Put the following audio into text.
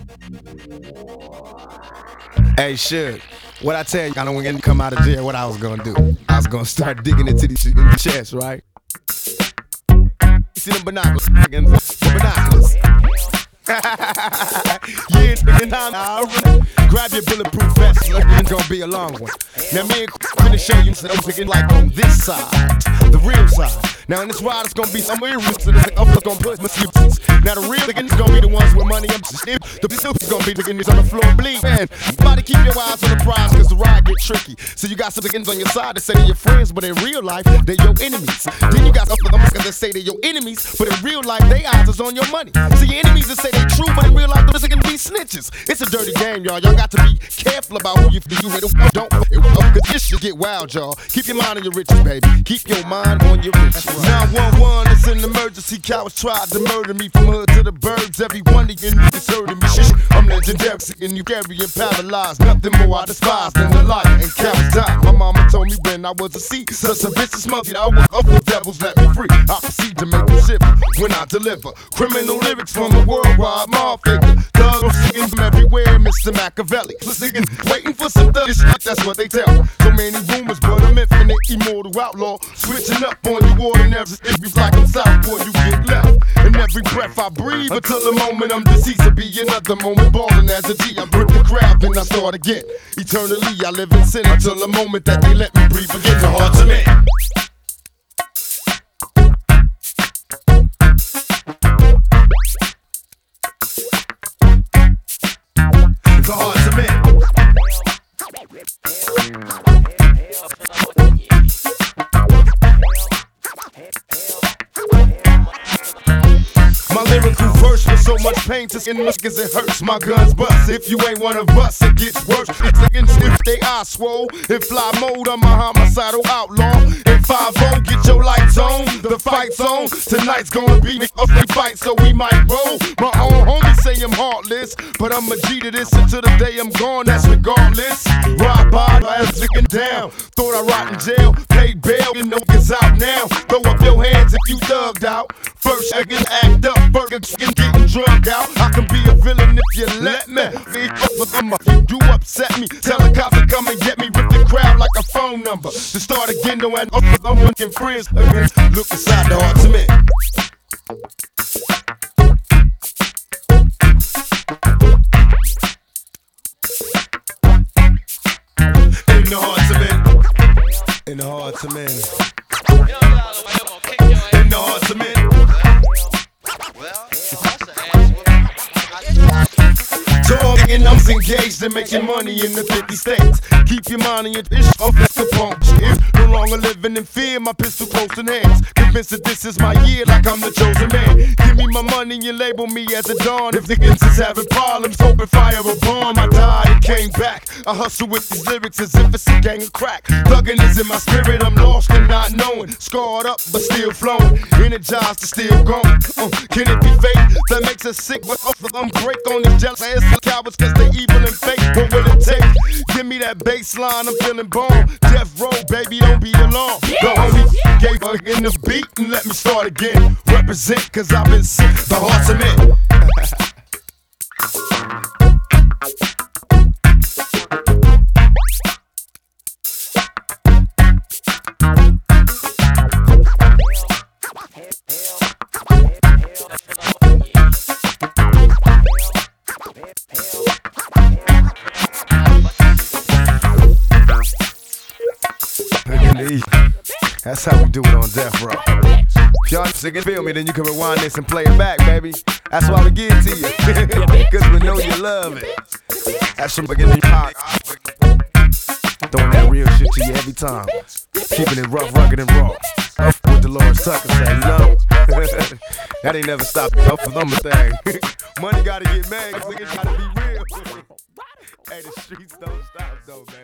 Hey, Suge, what I tell you, I don't want to come out of jail, what I was gonna do? I was gonna start digging into these shit in the chest, right? You see them binoculars, the binoculars. Yeah, nigga, now grab your bulletproof vest, it's gonna be a long one. Now me and finna show you something like on this side, the real side. Now in this ride it's gonna be some real roots to the I'm gonna put my sleeps. Now the real niggas gonna be the ones with money. I'm just the is gonna be the niggas on the floor bleed. Man, somebody keep your eyes on the prize cause the ride get tricky. So you got some niggas on your side that say they're your friends, but in real life they're your enemies. Then you got some niggas that say they're your enemies, but in real life they eyes is on your money. So your enemies that say they true, but in real life those niggas be snitches. It's a dirty game, y'all. Y'all got to be careful about who you hit or don't. Cause this shit get wild, y'all. Keep your mind on your riches, baby. Keep your mind on your riches. 911, it's an emergency. Cowards tried to murder me from hood to the birds. Every one of you niggas hurting me. Shit, I'm legendary and you carrying paralyzed. Nothing more I despise than the light and cowards die. My mama told me when I was a seed. Such a vicious monkey, I was up with devils, let me free. I proceed to make them shiver when I deliver criminal lyrics from a worldwide mob figure. Thugs singing from everywhere, Mr. Machiavelli. Singing, waiting for some thug shit, that's what they tell me. So many rumors, but I'm infinite, immortal outlaw. Switching up on you, ordinary. If you like I'm south, boy, you get left. And every breath I breathe, until the moment I'm deceased, to be another moment balling as a G. I grip the crowd, then I start again. Eternally, I live in sin until the moment that they let me breathe again. The heart to me. The heart to me. My lyrical verse with so much pain to skin cause it hurts. My guns bust. If you ain't one of us, it gets worse. It's against if they eye swole. In fly mode, I'm a homicidal outlaw. In 5-0, get your lights on. The fight's on. Tonight's gonna be a free fight, so we might roll. My own homies say I'm heartless, but I'm a G to this until the day I'm gone. That's regardless. Ride by, ass looking down. Thought I rot in jail, paid bail, you know it's out now. Throw up your hands if you thugged out. First I can act up, first getting drugged out. I can be a villain if you let me. If you do upset me, tell the cops to come and get me. Rip the crowd like a phone number. To start again, no and I'm looking friends. Look inside the heart to me. In the heart to men. In the heart to men. In the heart to men. So I'm engaged in making money in the 50 states. Keep your mind on your ish off that's the punk shit. No longer living in fear, my pistol close in hands. Convinced that this is my year like I'm the chosen man. Give me my money and label me as a dawn. If niggas is having problems, open fire a bomb. I died and came back. I hustle with these lyrics as if it's a gang of crack. Thuggin' is in my spirit, I'm lost and not knowing. Scarred up but still flowing. Energized to still going. Can it be fake? That makes us sick, but I'm break on these jealous ass cowards cause they evil and fake. What will it take? Give me that bass line, I'm feeling bomb. Death row, baby, don't be alarmed. The homie gave her in the beat and let me start again. Represent cause I've been sick, the heart's a man. That's how we do it on Death Row. If y'all can feel me, then you can rewind this and play it back, baby. That's why we give it to you. Cause we know you love it. That's some in your pocket. Throwing that real shit to you every time. Keeping it rough, rugged, and raw. What Dolores Tucker said, you know? That ain't never stopped me up for them a thing. Money gotta get made, niggas gotta be real. Hey, the streets don't stop though, man.